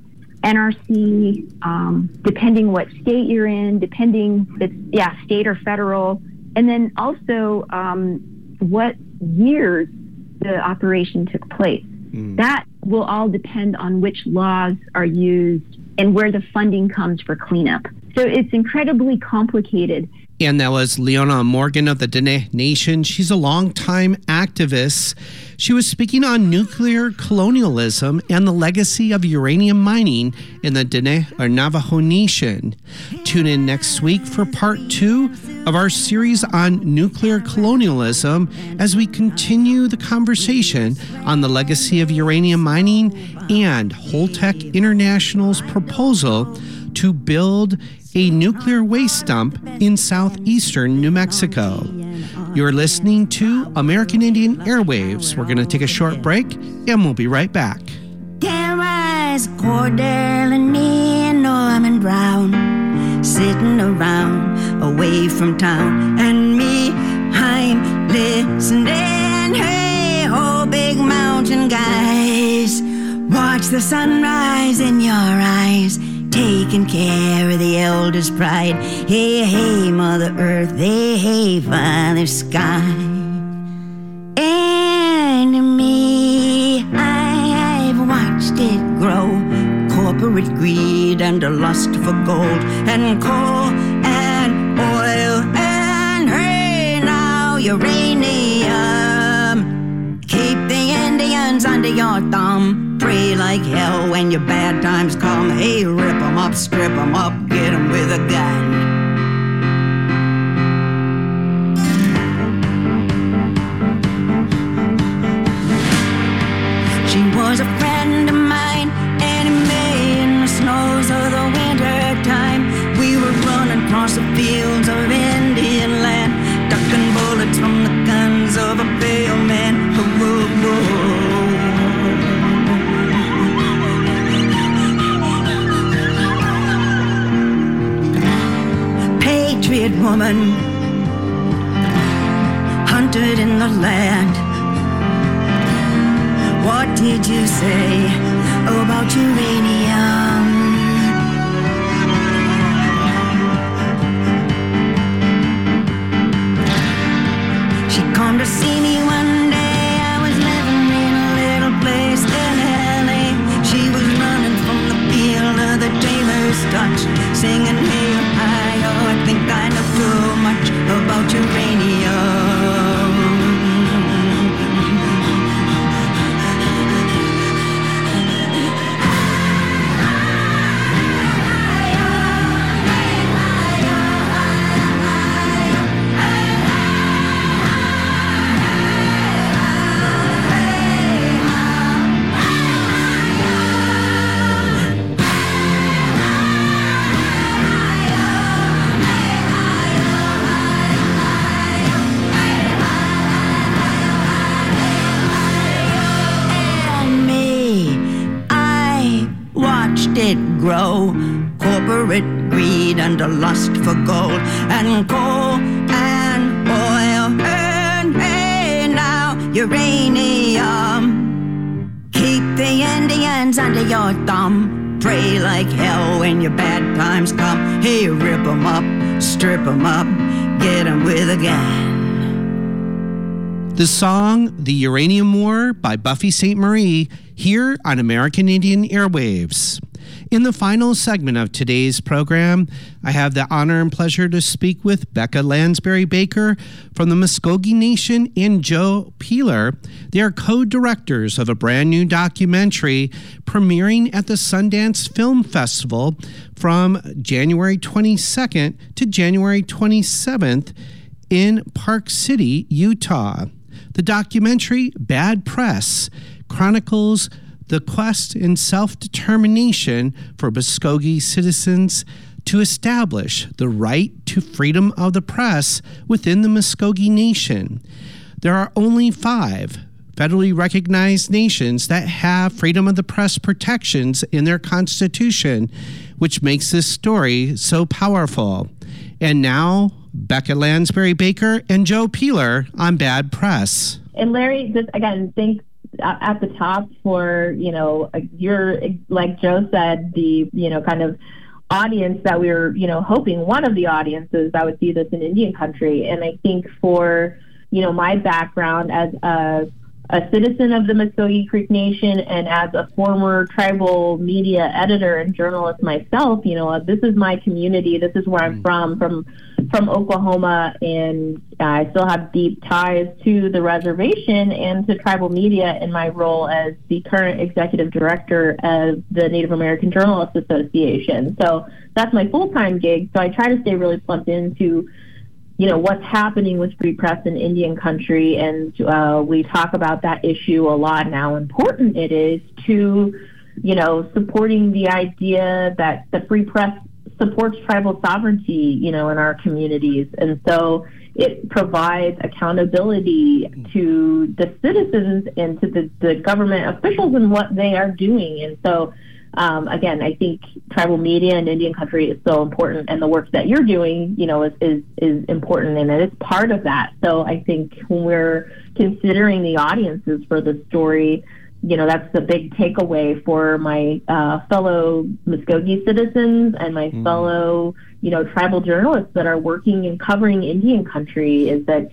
NRC, depending what state you're in, depending if it's state or federal, and then also what years the operation took place. That will all depend on which laws are used and where the funding comes for cleanup. So it's incredibly complicated. And that was Leona Morgan of the Diné Nation. She's a longtime activist. She was speaking on nuclear colonialism and the legacy of uranium mining in the Diné or Navajo Nation. Tune in next week for part 2 of our series on nuclear colonialism as we continue the conversation on the legacy of uranium mining and Holtec International's proposal to build a nuclear waste dump in southeastern New Mexico. You're listening to American Indian Airwaves. We're going to take a short break, and we'll be right back. There was Cordell and me and Norman Brown sitting around away from town, and me, I'm listening. Hey, oh, big mountain guys, watch the sunrise in your eyes, taking care of the elders' pride. Hey, hey, Mother Earth, hey, hey, Father Sky. And me, I've watched it grow. Corporate greed and a lust for gold and coal and oil and, hey, now uranium. Keep the Indians under your thumb. Pray like hell when your bad times come. Hey, rip 'em up, strip 'em up, get 'em with a gun. She was a friend of mine, Annie Mae, in the snows of the winter time. We were running across the fields of Indian land, ducking bullets from the guns of a pale man. Whoa, whoa. Patriot woman, hunted in the land, What did you say about uranium? She come to see me one day. I was living in a little place in LA. She was running from the field of the Taylor's touch, singing, hey, hi, oh, I think I know too much about uranium. It grow, corporate greed and a lust for gold and coal and oil, and hey now uranium. Keep the Indians under your thumb, pray like hell when your bad times come. Hey, rip 'em up, strip 'em up, get 'em with a gun. The song The Uranium War by Buffy Sainte-Marie here on American Indian Airwaves. In the final segment of today's program, I have the honor and pleasure to speak with Becca Lansbury Baker from the Muskogee Nation and Joe Peeler. They are co-directors of a brand new documentary premiering at the Sundance Film Festival from January 22nd to January 27th in Park City, Utah. The documentary, Bad Press, chronicles the quest and self-determination for Muskogee citizens to establish the right to freedom of the press within the Muskogee Nation. There are only 5 federally recognized nations that have freedom of the press protections in their constitution, which makes this story so powerful. And now, Becca Lansbury Baker and Joe Peeler on Bad Press. And Larry, just again, thanks at the top for, you're, like Joe said, the, kind of audience that we were, hoping, one of the audiences that would see this in Indian country. And I think for, my background as a citizen of the Muskogee Creek Nation and as a former tribal media editor and journalist myself, this is my community. This is where I'm from Oklahoma, and I still have deep ties to the reservation and to tribal media in my role as the current executive director of the Native American Journalists Association. So that's my full-time gig. So I try to stay really plugged into what's happening with free press in Indian country, and we talk about that issue a lot and how important it is to, supporting the idea that the free press supports tribal sovereignty, in our communities. And so it provides accountability to the citizens and to the government officials in what they are doing. And so, again, I think tribal media in Indian country is so important, and the work that you're doing, is important, and it is part of that. So I think when we're considering the audiences for the story, that's the big takeaway for my fellow Muskogee citizens and my fellow, tribal journalists that are working and covering Indian country, is that,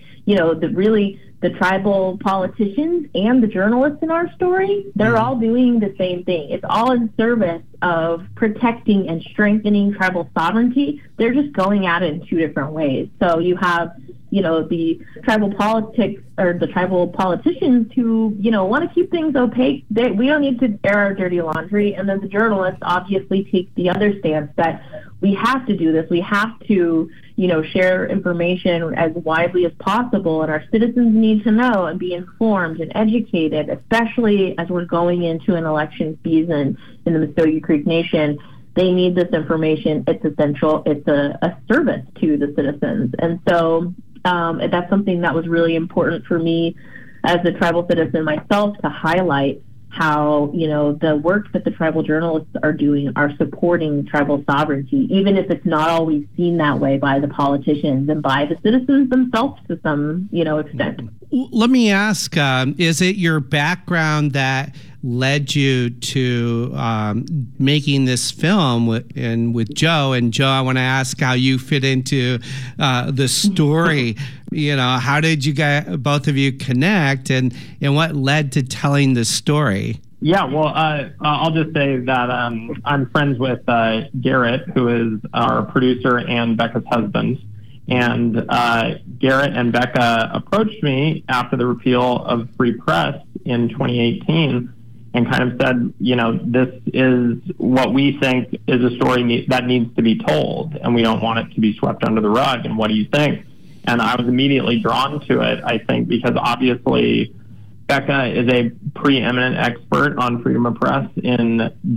the tribal politicians and the journalists in our story, they're all doing the same thing. It's all in service of protecting and strengthening tribal sovereignty. They're just going at it in 2 different ways. So you have, the tribal politics or the tribal politicians who, want to keep things opaque. We don't need to air our dirty laundry. And then the journalists obviously take the other stance that we have to do this. We have to, share information as widely as possible, and our citizens need to know and be informed and educated, especially as we're going into an election season in the Muskogee Creek Nation. They need this information. It's essential. It's a service to the citizens. And so that's something that was really important for me as a tribal citizen myself, to highlight how, the work that the tribal journalists are doing are supporting tribal sovereignty, even if it's not always seen that way by the politicians and by the citizens themselves to some, extent. Let me ask, is it your background that led you to making this film with Joe? And Joe, I want to ask how you fit into the story. How did you guys, both of you, connect, and what led to telling the story? Yeah, well, I'll just say that I'm friends with Garrett, who is our producer and Becca's husband. And Garrett and Becca approached me after the repeal of free press in 2018 and kind of said, this is what we think is a story that needs to be told, and we don't want it to be swept under the rug. And what do you think? And I was immediately drawn to it, I think, because obviously Becca is a preeminent expert on freedom of press in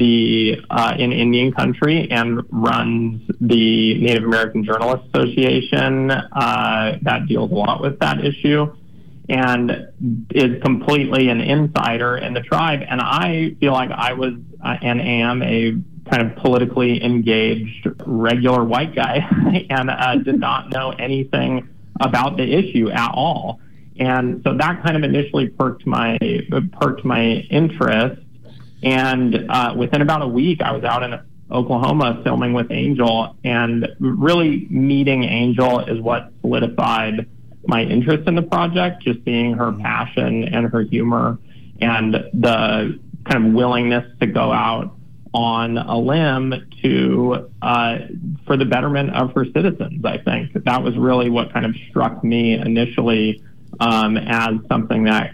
Indian country and runs the Native American Journalists Association that deals a lot with that issue, and is completely an insider in the tribe. And I feel like I was and am a kind of politically engaged regular white guy and did not know anything about the issue at all. And so that kind of initially perked my interest. And within about a week, I was out in Oklahoma filming with Angel, and really meeting Angel is what solidified my interest in the project, just seeing her passion and her humor and the kind of willingness to go out on a limb to for the betterment of her citizens. I think that was really what kind of struck me initially as something that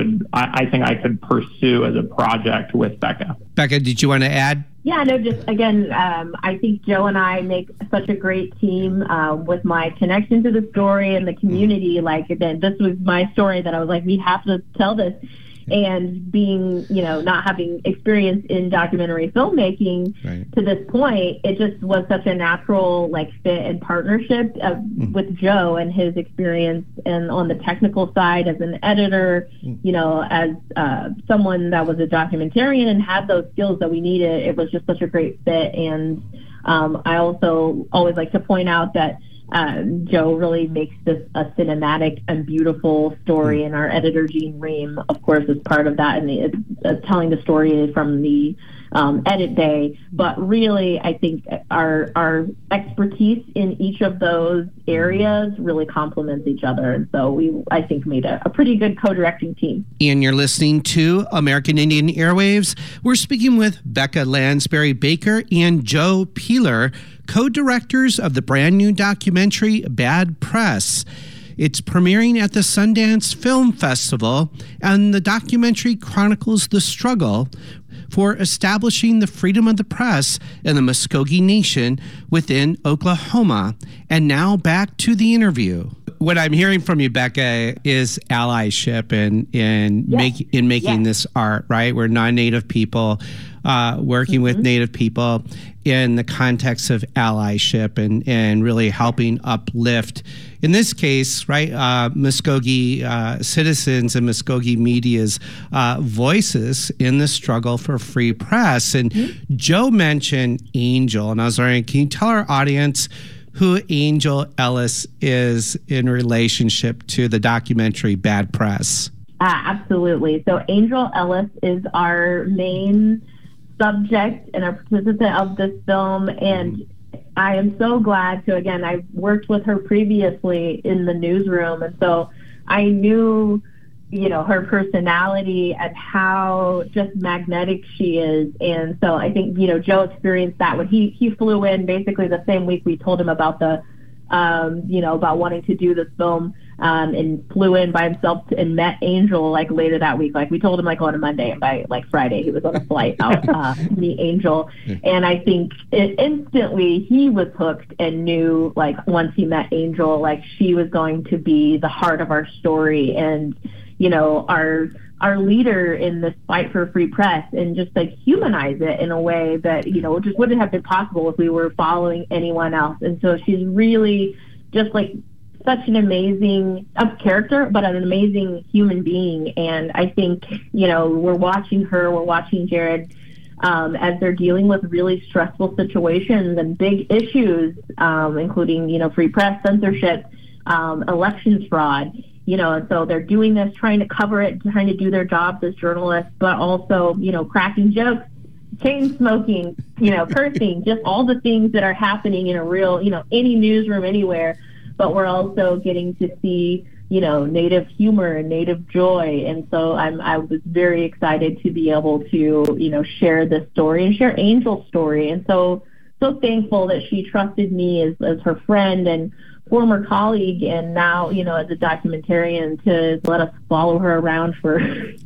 I think I could pursue as a project with Becca. Becca, did you want to add? Yeah, no, just again, I think Joe and I make such a great team with my connection to the story and the community. Like, again, this was my story that I was like, we have to tell this. And being, not having experience in documentary filmmaking to this point, it just was such a natural fit and partnership with Joe and his experience and on the technical side as an editor, as someone that was a documentarian and had those skills that we needed. It was just such a great fit. And I also always like to point out that Joe really makes this a cinematic and beautiful story, and our editor Gene Ream, of course, is part of that, and telling the story from the edit bay. But really, I think our expertise in each of those areas really complements each other, and so we, I think, made a pretty good co-directing team. And you're listening to American Indian Airwaves. We're speaking with Becca Lansbury Baker and Joe Peeler, co-directors of the brand new documentary Bad Press. It's premiering at the Sundance Film Festival, and the documentary chronicles the struggle for establishing the freedom of the press in the Muskogee Nation within Oklahoma. And now back to the interview. What I'm hearing from you, Becca, is allyship in making this art, right? We're non-Native people working with Native people in the context of allyship and really helping uplift, in this case, right, Muskogee citizens and Muskogee media's voices in the struggle for free press. And Joe mentioned Angel, and I was wondering, can you tell our audience who Angel Ellis is in relationship to the documentary Bad Press? Absolutely. So Angel Ellis is our main subject and a participant of this film, and I am so glad to, again, I worked with her previously in the newsroom, and so I knew, her personality and how just magnetic she is. And so I think, Joe experienced that when he flew in basically the same week we told him about the, about wanting to do this film, and flew in by himself and met Angel later that week. We told him on a Monday, and by Friday he was on a flight out to meet Angel. And I think instantly he was hooked and knew once he met Angel, she was going to be the heart of our story and our leader in this fight for free press, and just humanize it in a way that just wouldn't have been possible if we were following anyone else. And so she's really just such an amazing character, but an amazing human being. And I think, we're watching Jared as they're dealing with really stressful situations and big issues, including, free press, censorship, elections fraud. And so they're doing this, trying to cover it, trying to do their jobs as journalists, but also, cracking jokes, chain smoking, cursing, just all the things that are happening in a real, any newsroom anywhere. But we're also getting to see, Native humor and Native joy. And so I was very excited to be able to, share this story and share Angel's story. And so thankful that she trusted me as her friend and former colleague, and now, as a documentarian, to let us follow her around for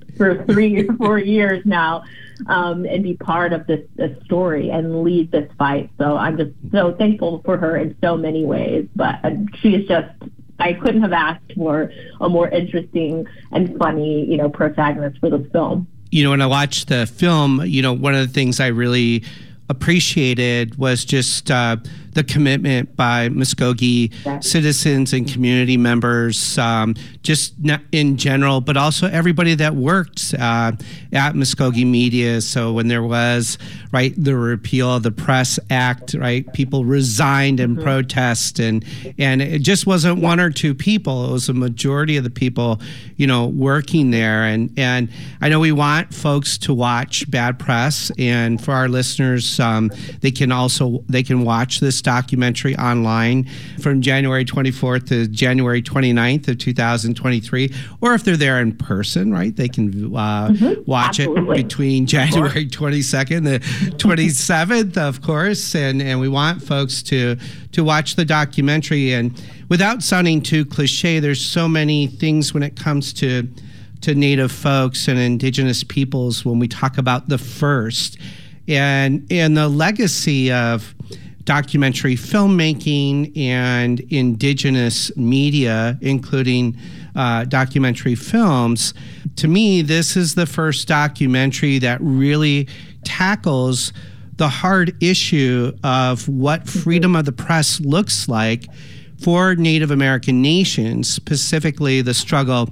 3 or 4 years now, and be part of this story and lead this fight. So I'm just so thankful for her in so many ways. But she is just, I couldn't have asked for a more interesting and funny, protagonist for this film. When I watched the film, one of the things I really appreciated was just the commitment by Muskogee citizens and community members, just in general, but also everybody that worked at Muskogee Media. So when there was, the repeal of the Press Act, people resigned in protest, and it just wasn't one or two people. It was a majority of the people, working there. And I know we want folks to watch Bad Press, and for our listeners, they can watch this documentary online from January 24th to January 29th of 2023, or if they're there in person, they can watch Absolutely. It between January 22nd and the 27th, of course, and we want folks to watch the documentary. And without sounding too cliche, there's so many things when it comes to Native folks and Indigenous peoples when we talk about the first. And the legacy of documentary filmmaking and Indigenous media, including documentary films, to me, this is the first documentary that really tackles the hard issue of what freedom of the press looks like for Native American nations, specifically the struggle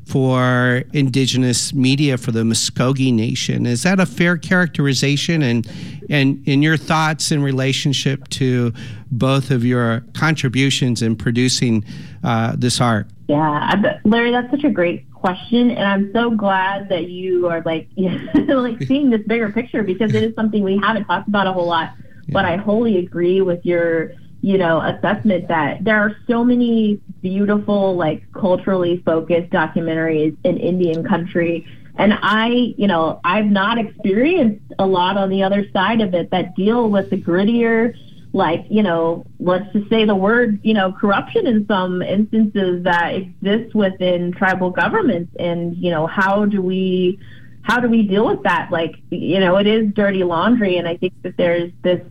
for Indigenous media for the Muskogee Nation. Is that a fair characterization? And in your thoughts in relationship to both of your contributions in producing this art? Yeah, Larry, that's such a great question, and I'm so glad that you are seeing this bigger picture, because it is something we haven't talked about a whole lot. Yeah. But I wholly agree with your assessment that there are so many beautiful, culturally focused documentaries in Indian country. And I've not experienced a lot on the other side of it that deal with the grittier, let's just say the word, corruption in some instances that exists within tribal governments. And, how do we deal with that? It is dirty laundry. And I think that there's this,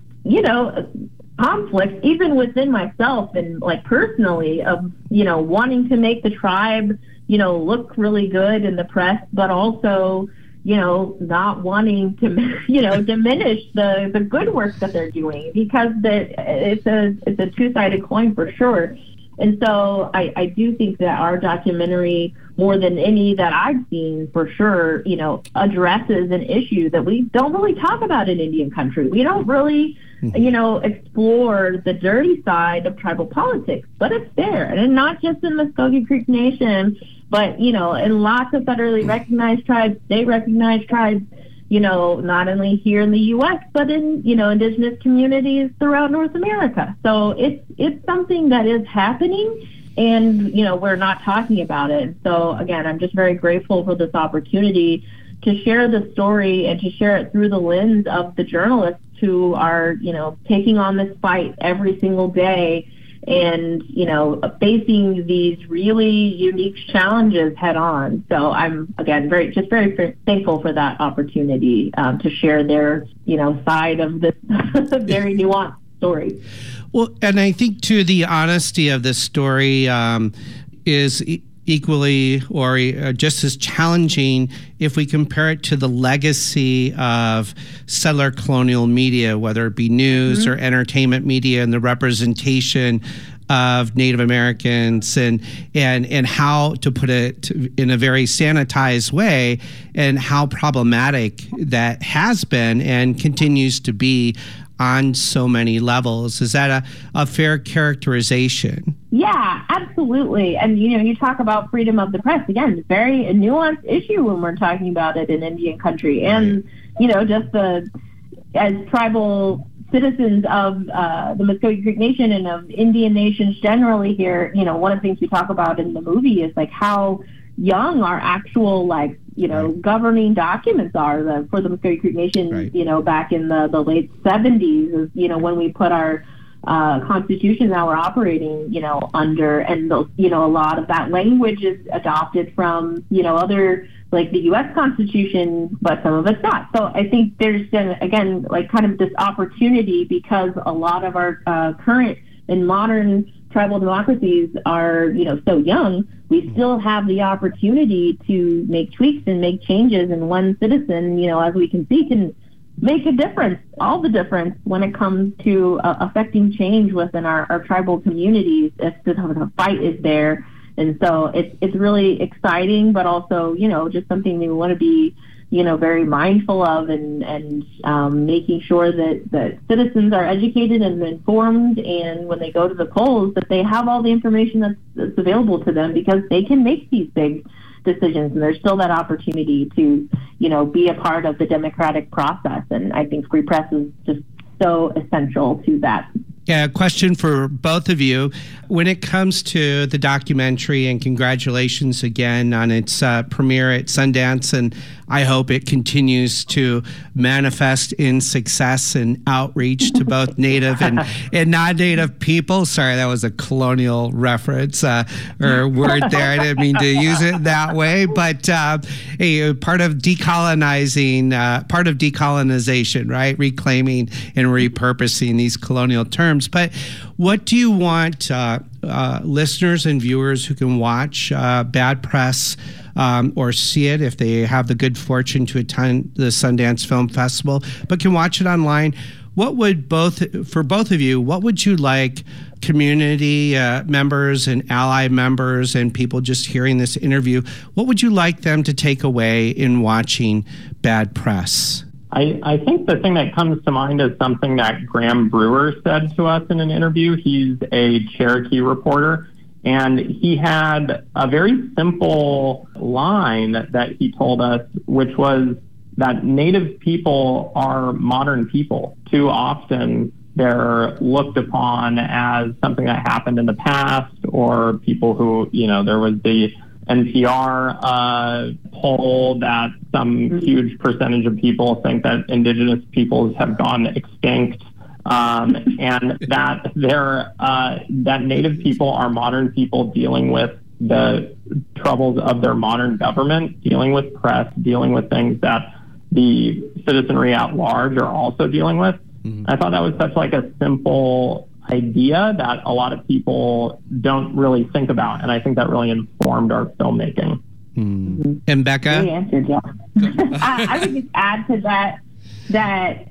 conflict even within myself and personally of wanting to make the tribe look really good in the press, but also not wanting to diminish the good work that they're doing, because it's a two-sided coin for sure. And so I do think that our documentary, more than any that I've seen for sure, addresses an issue that we don't really talk about in Indian country. We don't really explore the dirty side of tribal politics, but it's there. And not just in Muskogee Creek Nation, but, in lots of federally recognized tribes, state recognized tribes, not only here in the U.S., but in, Indigenous communities throughout North America. So it's something that is happening, and, we're not talking about it. So, again, I'm just very grateful for this opportunity to share the story and to share it through the lens of the journalists who are, taking on this fight every single day and, facing these really unique challenges head on. So I'm, again, very thankful for that opportunity to share their, side of this very nuanced story. Well, and I think, too, the honesty of this story is equally or just as challenging if we compare it to the legacy of settler colonial media, whether it be news or entertainment media, and the representation of Native Americans and how, to put it in a very sanitized way, and how problematic that has been and continues to be on so many levels. Is that a fair characterization? Yeah, absolutely. And, you talk about freedom of the press. Again, very a nuanced issue when we're talking about it in Indian country. And, just as tribal citizens of the Muskogee Creek Nation and of Indian nations generally here, one of the things we talk about in the movie is like how young our actual governing documents are for the Muskogee Creek Nation, back in the late 70s, when we put our constitution that we're operating, under, and a lot of that language is adopted from, other, like the U.S. Constitution, but some of it's not. So I think there's, again, kind of this opportunity, because a lot of our current and modern tribal democracies are, so young. We still have the opportunity to make tweaks and make changes, and one citizen, as we can see, can make a difference, all the difference when it comes to affecting change within our tribal communities if the fight is there. And so it's really exciting, but also, just something we want to be, very mindful of, and making sure that citizens are educated and informed, and when they go to the polls, that they have all the information that's available to them, because they can make these big decisions, and there's still that opportunity to, be a part of the democratic process. And I think free press is just so essential to that. Yeah, a question for both of you. When it comes to the documentary, and congratulations again on its premiere at Sundance, and I hope it continues to manifest in success and outreach to both Native and non-Native people. Sorry, that was a colonial reference or word there. I didn't mean to use it that way, but part of decolonization, right? Reclaiming and repurposing these colonial terms. But what do you want listeners and viewers who can watch Bad Press or see it if they have the good fortune to attend the Sundance Film Festival, but can watch it online? For both of you, what would you like community members and ally members and people just hearing this interview, what would you like them to take away in watching Bad Press? I think the thing that comes to mind is something that Graham Brewer said to us in an interview. He's a Cherokee reporter, and he had a very simple line that he told us, which was that Native people are modern people. Too often they're looked upon as something that happened in the past, or people who, there was the NPR poll that some huge percentage of people think that indigenous peoples have gone extinct, and that that Native people are modern people dealing with the troubles of their modern government, dealing with press, dealing with things that the citizenry at large are also dealing with. Mm-hmm. I thought that was such like a simple idea that a lot of people don't really think about, and I think that really informed our filmmaking. Mm-hmm. And Becca? Great answer, Jeff. I would just add to that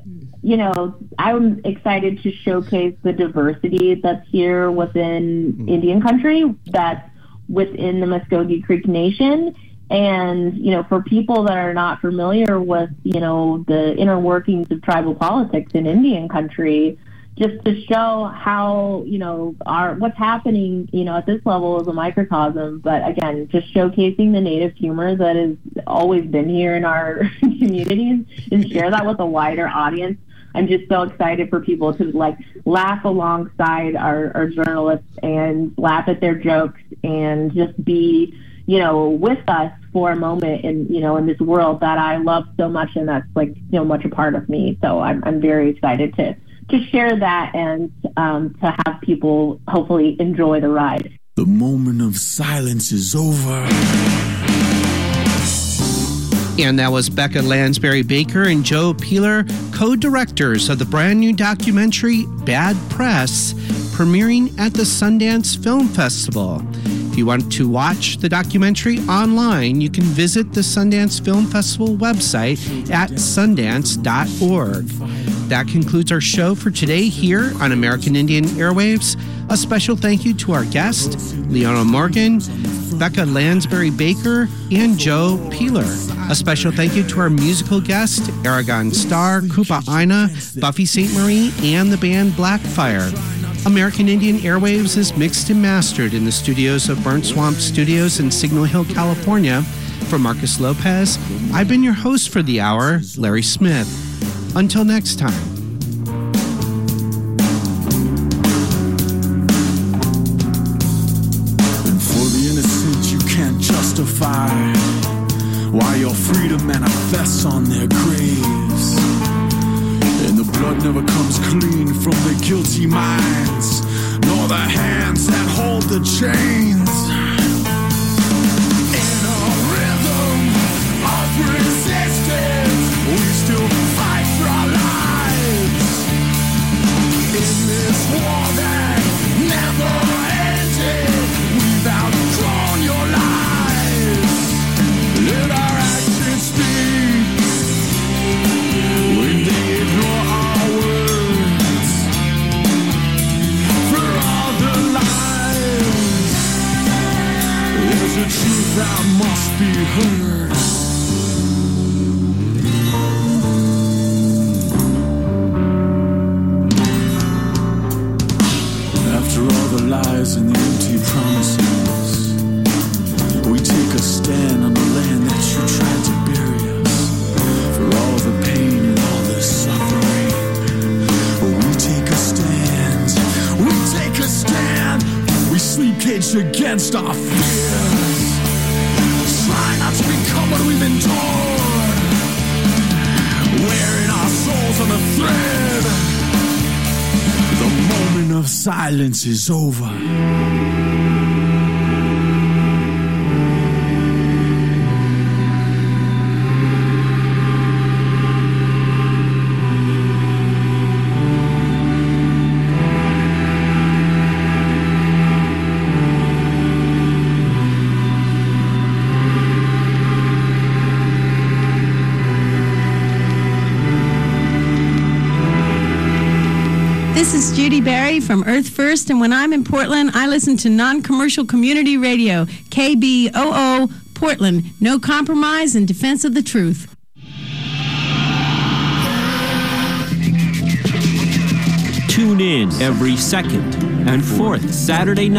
I'm excited to showcase the diversity that's here within Indian country, that's within the Muskogee Creek Nation. And, for people that are not familiar with, the inner workings of tribal politics in Indian country, just to show how, what's happening, at this level is a microcosm. But again, just showcasing the Native humor that has always been here in our communities and share that with a wider audience. I'm just so excited for people to laugh alongside our journalists and laugh at their jokes and just be, with us for a moment in this world that I love so much, and that's much a part of me. So I'm very excited to share that and to have people hopefully enjoy the ride. The moment of silence is over. And that was Becca Lansbury Baker and Joe Peeler, co-directors of the brand new documentary Bad Press, premiering at the Sundance Film Festival. If you want to watch the documentary online, you can visit the Sundance Film Festival website at sundance.org. That concludes our show for today here on American Indian Airwaves. A special thank you to our guest, Leona Morgan, Becca Lansbury Baker, and Joe Peeler. A special thank you to our musical guest, Aragon Star, Koopa Aina, Buffy St. Marie, and the band Blackfire. American Indian Airwaves is mixed and mastered in the studios of Burnt Swamp Studios in Signal Hill, California. For Marcus Lopez, I've been your host for the hour, Larry Smith. Until next time. And for the innocent you can't justify why your freedom manifests on their graves. And the blood never comes clean from the guilty minds, nor the hands that hold the chains. In a rhythm of resistance, we still fight for our lives. In this war that never ended, we've outgrown your lives. Let our actions speak when they ignore our words. For all the lives, there's a truth that must be heard. After all the lies and the empty promises, we take a stand on the land that you tried to bury us. For all the pain and all the suffering, we take a stand. We take a stand. We sleep caged against our fears, try not to become what we've endured, wearing our souls on a thread. The moment of silence is over. This is Judy Barry from Earth First, and when I'm in Portland, I listen to non-commercial community radio, KBOO Portland. No compromise in defense of the truth. Tune in every second and fourth Saturday night